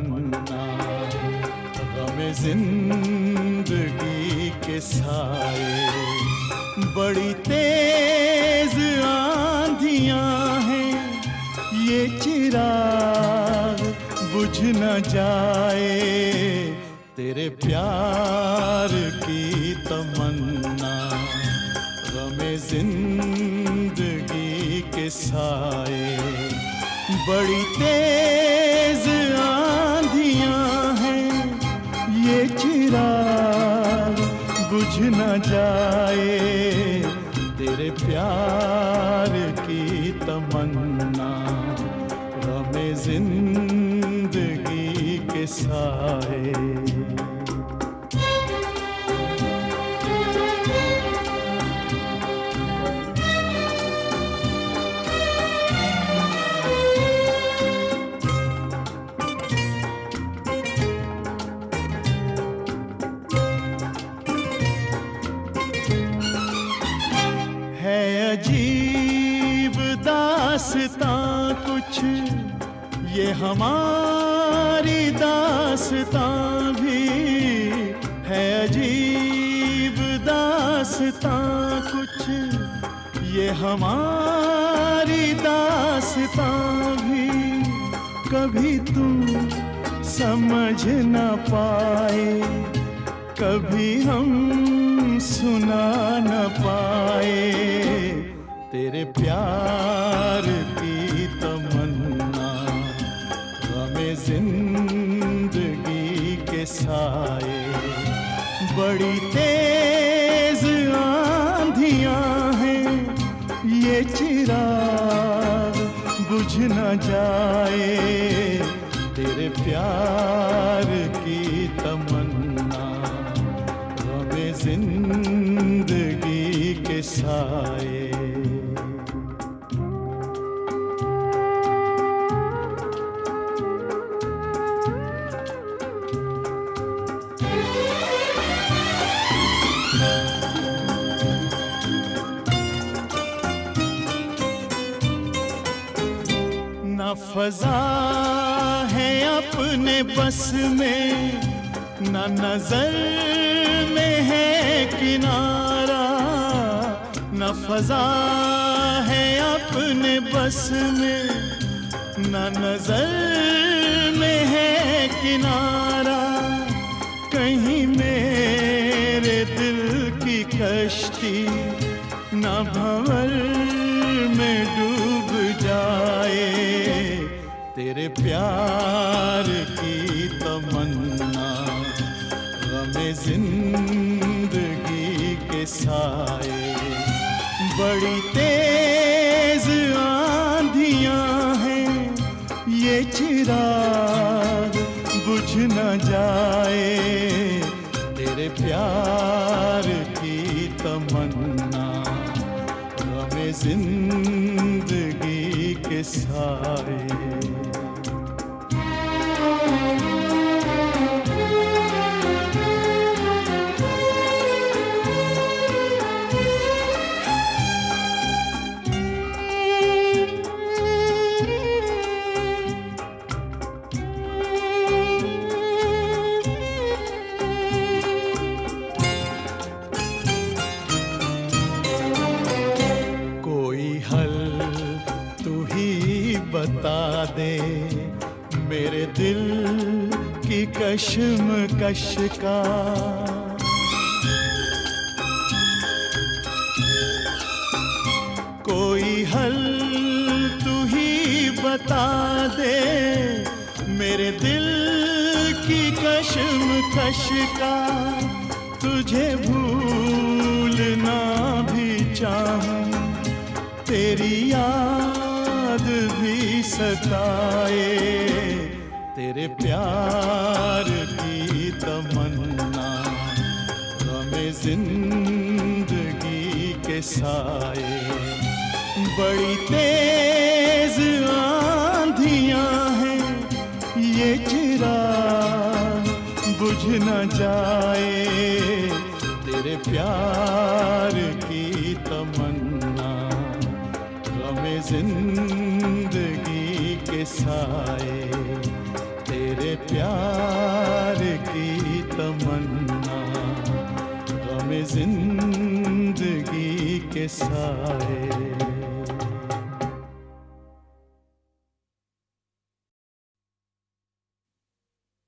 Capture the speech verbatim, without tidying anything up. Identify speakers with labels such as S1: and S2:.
S1: तमन्ना, गमे जिंदगी के साए। बड़ी तेज आंधियां हैं, ये चिराग बुझ न जाए। तेरे प्यार की तमन्ना, गमे जिंदगी के साए। बड़ी तेज आंधियां हैं, ये चिराग बुझ न जाए। तेरे प्यार की तमन्ना, गमे जिंदगी के साए। है अजीब दास्तां कुछ ये हमारी दास्तां भी। है अजीब दास्तां कुछ ये हमारी दास्तां भी। कभी तुम समझ न पाए, कभी हम सुना न पाए। तेरे प्यार की तमन्ना, गमे जिंदगी के साए। बड़ी तेज आंधियां हैं, ये चिराग बुझ न जाए। तेरे प्यार की तमन्ना, गमे जिंदगी के साए। न फजा है अपने बस में, न नजर में है किनारा। न फजा है अपने बस में, न नजर में है किनारा। कहीं मेरे दिल की कश्ती न भंवर में डूब जाए। तेरे प्यार की तमन्ना, गमे जिंदगी के साए। बड़ी तेज आंधियां हैं, ये चिराग बुझ न जाए। तेरे प्यार की तमन्ना, गमे जिंदगी के साए। बता दे मेरे दिल की कश्मकश का। कोई हल तू ही बता दे मेरे दिल की कश्मकश का। तुझे भूलना भी चाहूं, तेरी याद भी सताए। तेरे प्यार की तमन्ना, गमे जिंदगी के साए। बड़ी तेज आंधियां हैं, ये चिराग बुझ न जाए। तेरे प्यार की तमन्ना, गमे जिंदगी के साए। तेरे प्यार जिंदगी के साए।